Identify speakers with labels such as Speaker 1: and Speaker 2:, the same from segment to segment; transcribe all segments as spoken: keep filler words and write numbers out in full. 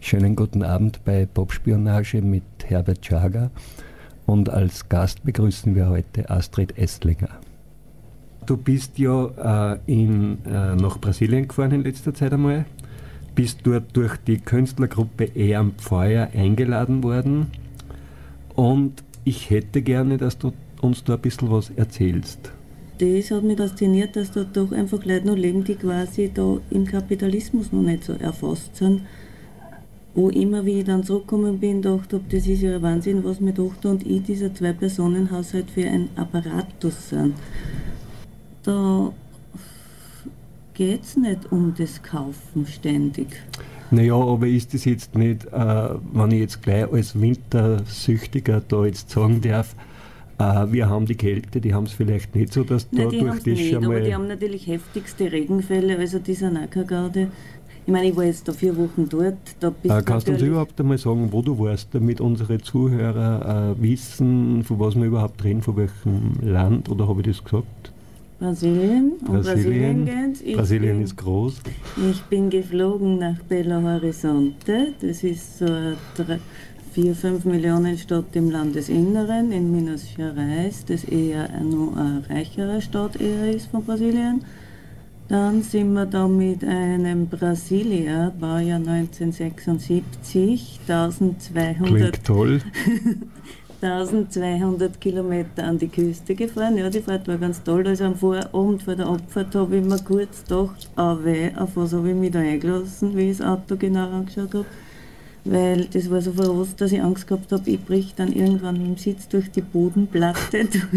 Speaker 1: Schönen guten Abend bei Popspionage mit Herbert Schager und als Gast begrüßen wir heute Astrid Estlinger. Du bist ja äh, in, äh, nach Brasilien gefahren in letzter Zeit einmal, bist dort durch die Künstlergruppe E am Feuer eingeladen worden und ich hätte gerne, dass du uns da ein bisschen was erzählst.
Speaker 2: Das hat mich fasziniert, dass da doch einfach Leute noch leben, die quasi da im Kapitalismus noch nicht so erfasst sind. Wo immer, wie ich dann zurückgekommen bin, dachte ich, das ist ja ein Wahnsinn, was mir Tochter und ich, dieser Zwei-Personen-Haushalt, für ein Apparatus sind. Da geht es nicht um das Kaufen ständig.
Speaker 1: Naja, aber ist das jetzt nicht, äh, wenn ich jetzt gleich als Wintersüchtiger da jetzt sagen darf, äh, wir haben die Kälte, die haben es vielleicht nicht so, dass da
Speaker 2: Nein, die
Speaker 1: durch
Speaker 2: haben's
Speaker 1: das
Speaker 2: nicht,
Speaker 1: schon mal...
Speaker 2: aber die haben natürlich heftigste Regenfälle, also die sind auch keine Garde. Ich meine, ich war jetzt da vier Wochen dort. Da bist
Speaker 1: äh, kannst du uns überhaupt einmal sagen, wo du warst, damit unsere Zuhörer äh, wissen, von was wir überhaupt reden, von welchem Land, oder habe ich das gesagt?
Speaker 2: Brasilien. Und
Speaker 1: Brasilien,
Speaker 2: Brasilien, geht's.
Speaker 1: Brasilien
Speaker 2: bin,
Speaker 1: ist groß.
Speaker 2: Ich bin geflogen nach Belo Horizonte. Das ist so eine vier, fünf Millionen Stadt im Landesinneren, in Minas Gerais, das eher noch eine reichere Stadt eher ist von Brasilien. Dann sind wir da mit einem Brasilia, Baujahr neunzehnhundertsechsundsiebzig, eintausendzweihundert,
Speaker 1: klingt toll.
Speaker 2: eintausendzweihundert Kilometer an die Küste gefahren. Ja, die Fahrt war ganz toll. Also am Vorabend vor der Abfahrt habe ich mir kurz gedacht, ah weh, auf was habe ich mich da eingelassen, wie ich das Auto genau angeschaut habe. Weil das war so verrost, dass ich Angst gehabt habe, ich brich dann irgendwann mit dem Sitz durch die Bodenplatte durch.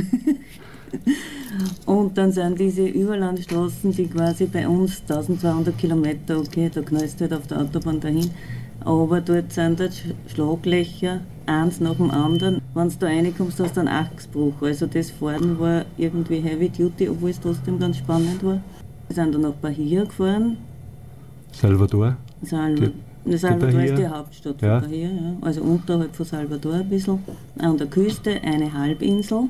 Speaker 2: Und dann sind diese Überlandstraßen, die quasi bei uns eintausendzweihundert Kilometer, okay, da knallst du halt auf der Autobahn dahin, aber dort sind halt Schlaglöcher, eins nach dem anderen. Wenn du da reinkommst, hast du einen Achsbruch. Also das Fahren war irgendwie Heavy Duty, obwohl es trotzdem ganz spannend war. Wir sind dann nach Bahia gefahren.
Speaker 1: Salvador?
Speaker 2: Salvador. Die Salvador ist die Hauptstadt von
Speaker 1: ja.
Speaker 2: Bahia, ja. Also unterhalb von Salvador ein bisschen. An der Küste eine Halbinsel.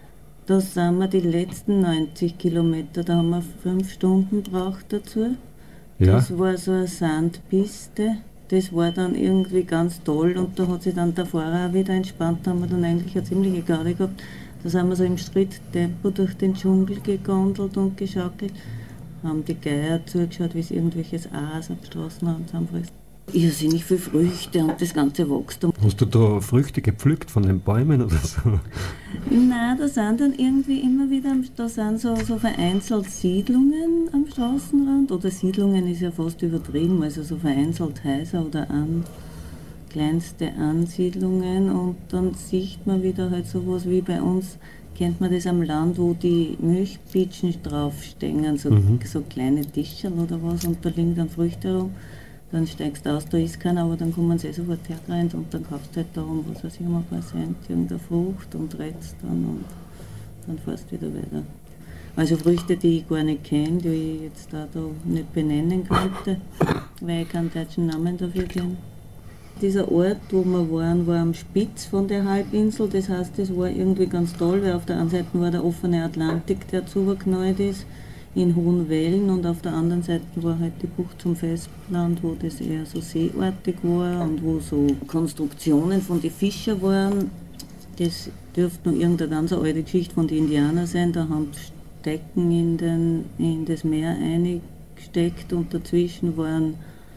Speaker 2: Da sind wir die letzten neunzig Kilometer, da haben wir fünf Stunden gebraucht dazu.
Speaker 1: Ja.
Speaker 2: Das war so eine Sandpiste, das war dann irgendwie ganz toll und da hat sich dann der Fahrer auch wieder entspannt, da haben wir dann eigentlich eine ziemliche Garde gehabt. Da sind wir so im Schritttempo durch den Dschungel gegondelt und geschaukelt, haben die Geier zugeschaut, wie sie irgendwelches Aas auf Straßenrand zusammenfressen. Irrsinnig viele Früchte und das ganze Wachstum.
Speaker 1: Hast du da Früchte gepflückt von den Bäumen oder so?
Speaker 2: Nein, da sind dann irgendwie immer wieder, da sind so, so vereinzelt Siedlungen am Straßenrand, oder Siedlungen ist ja fast übertrieben, also so vereinzelt Häuser oder an, kleinste Ansiedlungen, und dann sieht man wieder halt sowas wie bei uns, kennt man das am Land, wo die Milchbitschen draufstehen, so, mhm. so kleine Tischerl oder was, und da liegen dann Früchte rum. Dann steigst du aus, da ist keiner, aber dann kommen sie sofort hergerannt und dann kaufst du halt da um, was weiß ich, um ein paar Cent, irgendeine Frucht und rätst dann und dann fährst du wieder weiter. Also Früchte, die ich gar nicht kenne, die ich jetzt da, da nicht benennen könnte, weil ich keinen deutschen Namen dafür kenne. Dieser Ort, wo wir waren, war am Spitz von der Halbinsel, das heißt, das war irgendwie ganz toll, weil auf der einen Seite war der offene Atlantik, der zugeknallt ist, in hohen Wellen, und auf der anderen Seite war halt die Bucht zum Festland, wo das eher so seeartig war und wo so Konstruktionen von den Fischern waren. Das dürfte noch irgendeine ganz alte Geschichte von den Indianern sein, da haben die Stecken in, den, in das Meer eingesteckt und dazwischen waren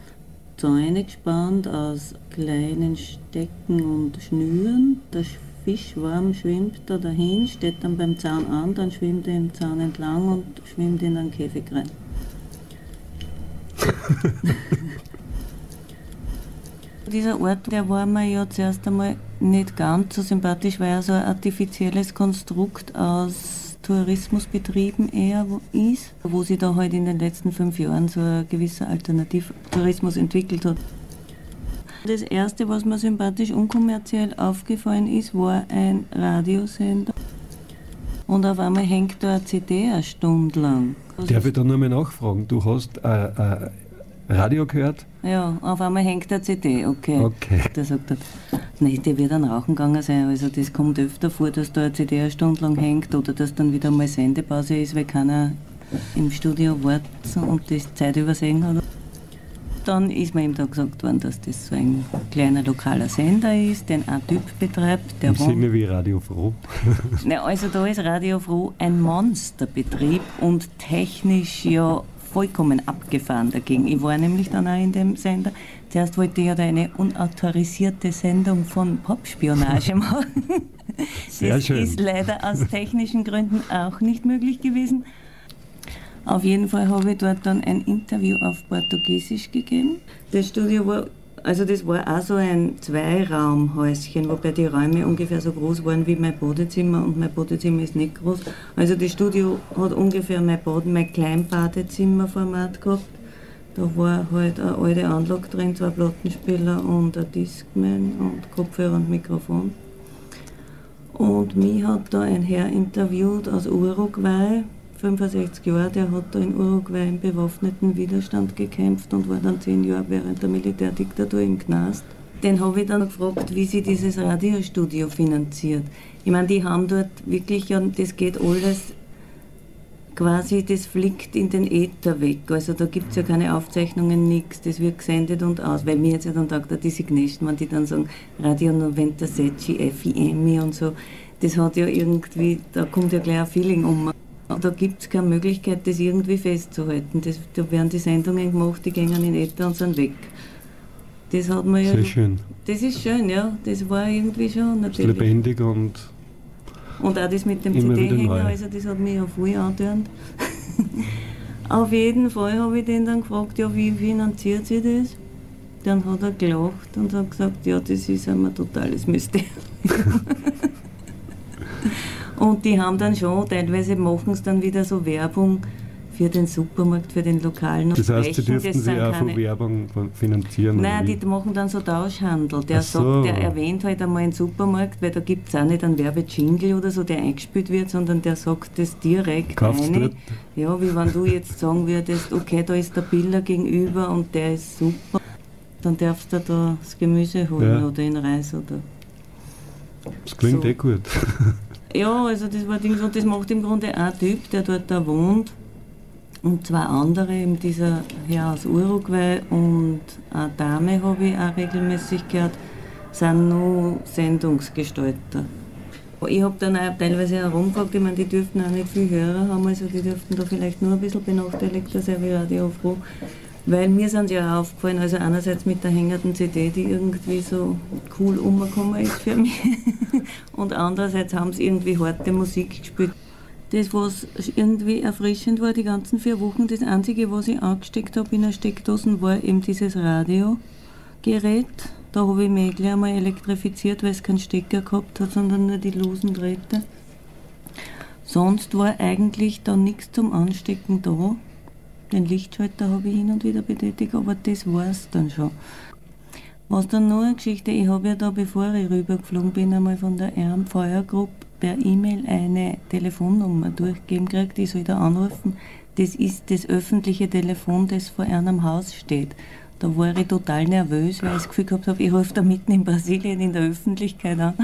Speaker 2: Zäune gespannt aus kleinen Stecken und Schnüren. Der Fischwurm schwimmt da dahin, steht dann beim Zaun an, dann schwimmt er im Zaun entlang und schwimmt in einen Käfig rein. Dieser Ort, der war mir ja zuerst einmal nicht ganz so sympathisch, weil er so ein artifizielles Konstrukt aus Tourismusbetrieben eher ist, wo sich da halt in den letzten fünf Jahren so ein gewisser Alternativtourismus entwickelt hat. Das erste, was mir sympathisch unkommerziell aufgefallen ist, war ein Radiosender. Und auf einmal hängt da eine C D eine Stunde lang.
Speaker 1: Darf ich da nur mal nachfragen? Du hast äh, äh, Radio gehört?
Speaker 2: Ja, auf einmal hängt eine C D, okay.
Speaker 1: Okay.
Speaker 2: Der sagt dann, nein, der wird dann rauchen gegangen sein. Also das kommt öfter vor, dass da eine C D eine Stunde lang hängt oder dass dann wieder mal Sendepause ist, weil keiner im Studio wartet und die Zeit übersehen hat. dann ist mir eben da gesagt worden, dass das so ein kleiner lokaler Sender ist, den ein Typ betreibt. Der
Speaker 1: Im Sinne wie Radio Froh?
Speaker 2: Na, also da ist Radio Froh ein Monsterbetrieb und technisch ja vollkommen abgefahren dagegen. Ich war nämlich dann auch in dem Sender. Zuerst wollte ich ja da eine unautorisierte Sendung von Popspionage machen.
Speaker 1: Sehr
Speaker 2: das
Speaker 1: schön.
Speaker 2: Ist leider aus technischen Gründen auch nicht möglich gewesen. Auf jeden Fall habe ich dort dann ein Interview auf Portugiesisch gegeben. Das Studio war, also das war auch so ein Zweiraumhäuschen, wobei die Räume ungefähr so groß waren wie mein Badezimmer und mein Badezimmer ist nicht groß. Also das Studio hat ungefähr mein Bad, mein Kleinbadezimmerformat gehabt. Da war halt eine alte Anlage drin, zwei Plattenspieler und ein Discman und Kopfhörer und Mikrofon. Und mich hat da ein Herr interviewt aus Uruguay, fünfundsechzig Jahre, der hat da in Uruguay im bewaffneten Widerstand gekämpft und war dann zehn Jahre während der Militärdiktatur im Knast. Den habe ich dann gefragt, wie sie dieses Radiostudio finanziert. Ich meine, die haben dort wirklich, ja, das geht alles quasi, das fliegt in den Äther weg. Also da gibt es ja keine Aufzeichnungen, nichts, das wird gesendet und aus. Weil mir jetzt ja dann sagt, der Designation, wenn die dann sagen, Radio neunundsechzig F I M und so, das hat ja irgendwie, da kommt ja gleich ein Feeling um. Da gibt es keine Möglichkeit, das irgendwie festzuhalten. Das, da werden die Sendungen gemacht, die gehen in Äther und sind weg. Das hat man ja.
Speaker 1: Sehr schön.
Speaker 2: Das ist schön, ja. Das war irgendwie schon natürlich.
Speaker 1: Lebendig und.
Speaker 2: Und auch das mit dem
Speaker 1: immer
Speaker 2: C D-Hänger,
Speaker 1: wieder neu.
Speaker 2: also das hat mich ja voll angetönt. Auf jeden Fall habe ich den dann gefragt, ja, wie finanziert sie das? Dann hat er gelacht und hat gesagt, ja, das ist ein totales Mysterium. Und die haben dann schon, teilweise machen sie dann wieder so Werbung für den Supermarkt, für den lokalen.
Speaker 1: Das heißt, sie
Speaker 2: Sprechen,
Speaker 1: dürften
Speaker 2: das
Speaker 1: sie
Speaker 2: sind
Speaker 1: auch von
Speaker 2: keine-
Speaker 1: Werbung finanzieren?
Speaker 2: Nein,
Speaker 1: oder wie?
Speaker 2: die machen dann so Tauschhandel. Der,
Speaker 1: Ach so.
Speaker 2: sagt, der erwähnt halt einmal einen Supermarkt, weil da gibt es auch nicht einen Werbejingle oder so, der eingespielt wird, sondern der sagt das direkt
Speaker 1: Kaufst
Speaker 2: eine.
Speaker 1: dort?
Speaker 2: Ja, wie wenn du jetzt sagen würdest, okay, da ist der Biller gegenüber und der ist super, dann darfst du da das Gemüse holen
Speaker 1: Ja.
Speaker 2: oder den Reis oder...
Speaker 1: Das klingt
Speaker 2: so.
Speaker 1: eh gut.
Speaker 2: Ja, also das war Dings und das macht im Grunde ein Typ, der dort da wohnt. Und zwei andere, eben dieser Herr aus Uruguay und eine Dame, habe ich auch regelmäßig gehört, sind nur Sendungsgestalter. Ich habe dann auch teilweise herumgefragt, ich meine, die dürften auch nicht viel Hörer haben, also die dürften da vielleicht nur ein bisschen benachteiligter sein wie Radio Froh. Weil mir sind sie ja auch aufgefallen, also einerseits mit der hängenden C D, die irgendwie so cool umgekommen ist für mich, und andererseits haben sie irgendwie harte Musik gespielt. Das, was irgendwie erfrischend war, die ganzen vier Wochen, das Einzige, was ich angesteckt habe in der Steckdose, war eben dieses Radiogerät. Da habe ich mich gleich einmal elektrifiziert, weil es keinen Stecker gehabt hat, sondern nur die losen Drähte. Sonst war eigentlich da nichts zum Anstecken da. Den Lichtschalter habe ich hin und wieder betätigt, aber das war es dann schon. Was dann noch eine Geschichte, ich habe ja da, bevor ich rübergeflogen bin, einmal von der Erm Feuergruppe per E-Mail eine Telefonnummer durchgegeben gekriegt, ich soll da anrufen. Das ist das öffentliche Telefon, das vor einem Haus steht. Da war ich total nervös, weil ich das Gefühl gehabt habe, ich rufe da mitten in Brasilien in der Öffentlichkeit an.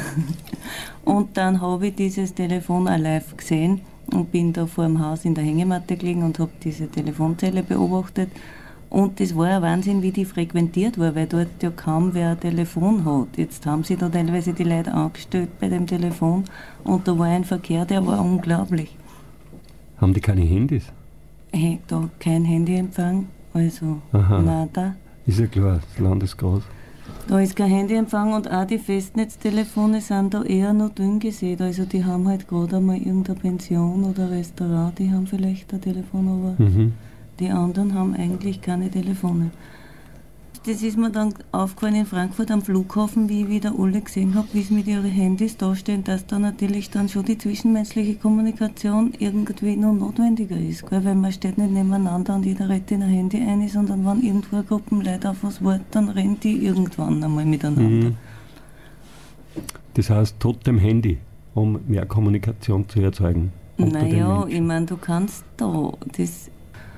Speaker 2: Und dann habe ich dieses Telefon auch live gesehen und bin da vor dem Haus in der Hängematte gelegen und habe diese Telefonzelle beobachtet. Und das war ein Wahnsinn, wie die frequentiert war, weil dort ja kaum wer ein Telefon hat. Jetzt haben sie da teilweise die Leute angestellt bei dem Telefon und da war ein Verkehr, der war unglaublich.
Speaker 1: Haben die keine Handys?
Speaker 2: Hey, da kein Handyempfang, also
Speaker 1: Aha.
Speaker 2: nada.
Speaker 1: Ist ja klar, das Land ist groß.
Speaker 2: Da ist kein Handyempfang und auch die Festnetztelefone sind da eher noch dünn gesät. Also die haben halt gerade einmal irgendeine Pension oder Restaurant, die haben vielleicht ein Telefon, aber
Speaker 1: Mhm.
Speaker 2: die anderen haben eigentlich keine Telefone. Das ist mir dann aufgefallen in Frankfurt am Flughafen, wie ich wieder alle gesehen habe, wie sie mit ihren Handys dastehen, dass da natürlich dann schon die zwischenmenschliche Kommunikation irgendwie noch notwendiger ist. Gell? Weil man steht nicht nebeneinander und jeder redet in ein Handy ein, sondern wenn irgendwo eine Gruppe Leute auf was wartet, dann rennen die irgendwann einmal miteinander.
Speaker 1: Mhm. Das heißt, trotzdem Handy, um mehr Kommunikation zu erzeugen. unter den
Speaker 2: Naja,
Speaker 1: Menschen.
Speaker 2: ich meine, du kannst da das.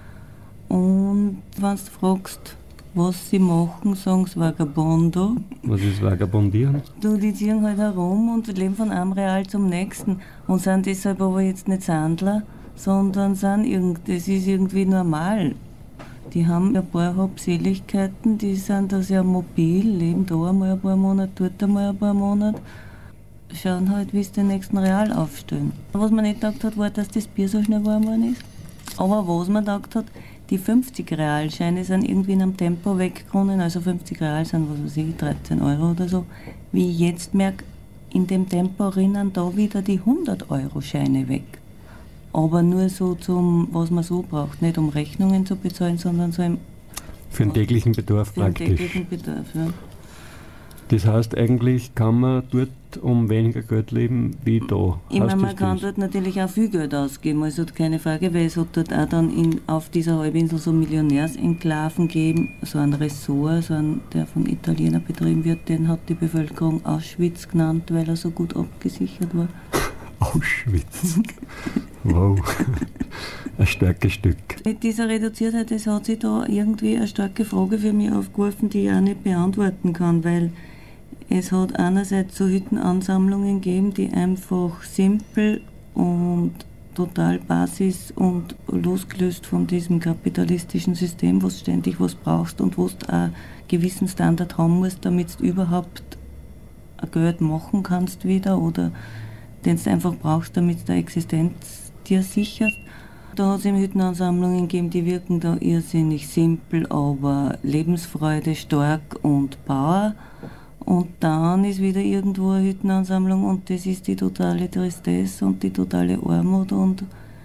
Speaker 2: Und wenn du fragst, was sie machen, sagen sie Vagabondo.
Speaker 1: Was ist Vagabondieren?
Speaker 2: Du, die ziehen halt herum und leben von einem Real zum nächsten und sind deshalb aber jetzt nicht Sandler, sondern sind irgend, das ist irgendwie normal. Die haben ein paar Habseligkeiten, die sind da sehr mobil, leben da einmal ein paar Monate, dort einmal ein paar Monate, schauen halt, wie sie den nächsten Real aufstellen. Was man nicht gedacht hat, war, dass das Bier so schnell warm geworden ist. Aber was man gedacht hat, die fünfzig Realscheine sind irgendwie in einem Tempo weggekommen, also fünfzig Real sind, was weiß ich, dreizehn Euro oder so. Wie ich jetzt merke, in dem Tempo rinnen da wieder die hundert Euro Scheine weg. Aber nur so zum, was man so braucht, nicht um Rechnungen zu bezahlen, sondern so im...
Speaker 1: Für den täglichen Bedarf
Speaker 2: für
Speaker 1: praktisch.
Speaker 2: Den täglichen Bedarf, ja.
Speaker 1: Das heißt, eigentlich kann man dort um weniger Geld leben wie da.
Speaker 2: Ich meine, man
Speaker 1: das
Speaker 2: kann
Speaker 1: das?
Speaker 2: dort natürlich auch viel Geld ausgeben, also keine Frage, weil es hat dort auch dann in, auf dieser Halbinsel so Millionärsenklaven gegeben, so ein Ressort, so ein, der von Italienern betrieben wird, den hat die Bevölkerung Auschwitz genannt, weil er so gut abgesichert war.
Speaker 1: Auschwitz. Wow. Ein starkes Stück.
Speaker 2: Mit dieser Reduziertheit, es hat sich da irgendwie eine starke Frage für mich aufgeworfen, die ich auch nicht beantworten kann, weil es hat einerseits so Hüttenansammlungen gegeben, die einfach simpel und total basis- und losgelöst von diesem kapitalistischen System, wo du ständig was brauchst und wo du auch einen gewissen Standard haben musst, damit du überhaupt ein Geld machen kannst wieder oder den du einfach brauchst, damit du deine Existenz dir sicherst. Da hat es eben Hüttenansammlungen gegeben, die wirken da irrsinnig simpel, aber Lebensfreude stark und Power. Und dann ist wieder irgendwo eine Hüttenansammlung und das ist die totale Tristesse und die totale Armut und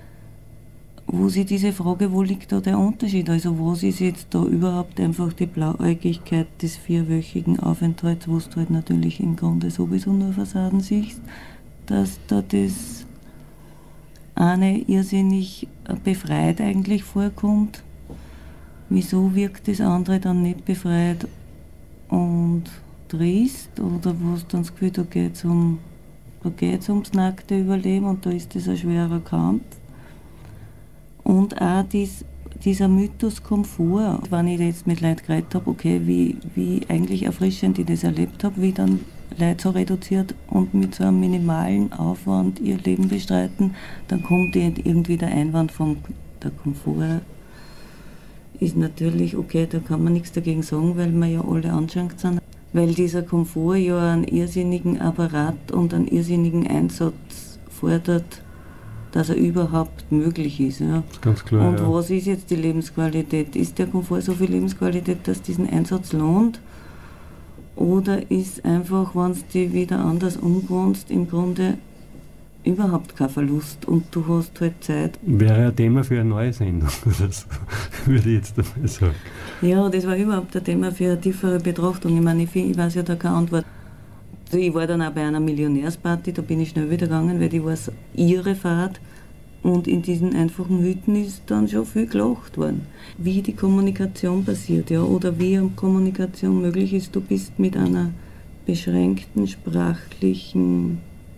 Speaker 2: wo sich diese Frage, wo liegt da der Unterschied? Also was ist jetzt da überhaupt einfach die Blauäugigkeit des vierwöchigen Aufenthalts, wo du halt natürlich im Grunde sowieso nur Fassaden siehst, dass da das eine irrsinnig befreit eigentlich vorkommt. Wieso wirkt das andere dann nicht befreit und trist oder wo es dann das Gefühl, da geht es um, da geht's ums nackte Überleben und da ist das ein schwerer Kampf. Und auch dies, dieser Mythos Komfort, wenn ich jetzt mit Leuten geredet habe, okay, wie, wie eigentlich erfrischend ich das erlebt habe, wie dann Leute so reduziert und mit so einem minimalen Aufwand ihr Leben bestreiten, dann kommt irgendwie der Einwand vom der Komfort. Ist natürlich okay, da kann man nichts dagegen sagen, weil wir ja alle angeschränkt sind. Weil dieser Komfort ja einen irrsinnigen Apparat und einen irrsinnigen Einsatz fordert, dass er überhaupt möglich ist. Ja.
Speaker 1: Ganz klar.
Speaker 2: Und
Speaker 1: ja.
Speaker 2: was ist jetzt die Lebensqualität? Ist der Komfort so viel Lebensqualität, dass diesen Einsatz lohnt? Oder ist einfach, wenn du dich wieder anders umwohnst, im Grunde überhaupt kein Verlust und du hast halt Zeit.
Speaker 1: Wäre ein Thema für eine neue Sendung oder so, würde ich jetzt einmal sagen.
Speaker 2: Ja, das war überhaupt ein Thema für eine tiefere Betrachtung. Ich meine, ich, ich weiß ja da keine Antwort. Ich war dann auch bei einer Millionärsparty, da bin ich schnell wieder gegangen, weil die war so ihre Fahrt. Und in diesen einfachen Hütten ist dann schon viel gelacht worden. Wie die Kommunikation passiert, ja, oder wie Kommunikation möglich ist. Du bist mit einer beschränkten sprachlichen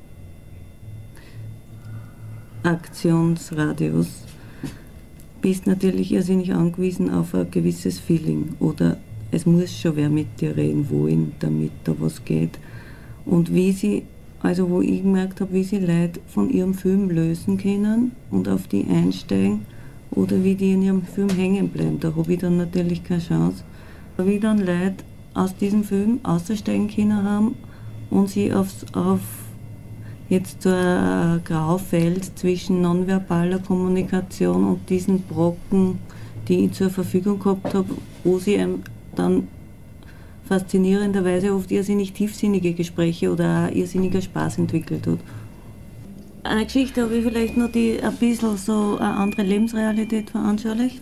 Speaker 2: Aktionsradius, bist natürlich irrsinnig angewiesen auf ein gewisses Feeling. Oder es muss schon wer mit dir reden wollen, damit da was geht. Und wie sie, also wo ich gemerkt habe, wie sie Leute von ihrem Film lösen können und auf die einsteigen oder wie die in ihrem Film hängen bleiben, da habe ich dann natürlich keine Chance. Wie dann Leute aus diesem Film aussteigen können haben und sie aufs, auf jetzt so ein Graufeld zwischen nonverbaler Kommunikation und diesen Brocken, die ich zur Verfügung gehabt habe, wo sie einem dann faszinierenderweise oft irrsinnig tiefsinnige Gespräche oder auch irrsinniger Spaß entwickelt hat. Eine Geschichte habe ich vielleicht noch, die ein bisschen so eine andere Lebensrealität veranschaulicht.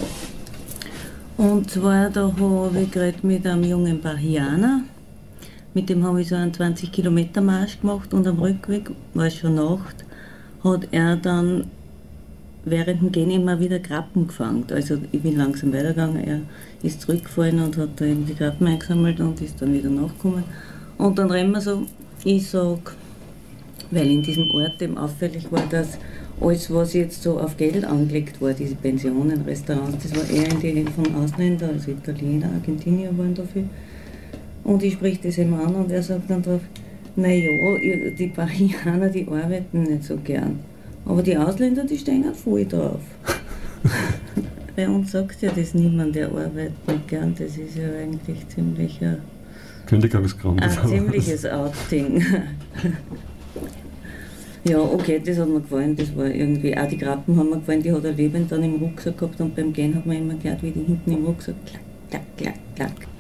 Speaker 2: Und zwar, da habe ich geredet mit einem jungen Bahianer. Mit dem habe ich so einen zwanzig Kilometer Marsch gemacht und am Rückweg, war es schon Nacht, hat er dann während dem Gehen immer wieder Krabben gefangen. Also ich bin langsam weitergegangen, er ist zurückgefallen und hat da eben die Krabben eingesammelt und ist dann wieder nachgekommen. Und dann rennen wir so, ich sag, weil in diesem Ort eben auffällig war, dass alles, was jetzt so auf Geld angelegt war, diese Pensionen, Restaurants, das war eher in die Hände von Ausländern, also Italiener, Argentinier waren dafür. Und ich sprich das eben an und er sagt dann drauf, naja, die Bahianer, die arbeiten nicht so gern. Aber die Ausländer, die stehen halt voll drauf. bei uns sagt ja das niemand, der arbeitet nicht gern. Das ist ja eigentlich ziemlich ein,
Speaker 1: Kündigungsgrund.
Speaker 2: ein ziemliches Outing. Ja, okay, das hat mir gefallen. Das war irgendwie, auch die Grappen haben mir gefallen, die hat er lebend dann im Rucksack gehabt und beim Gehen hat man immer gehört, wie die hinten im Rucksack klack, klack, klack, klack.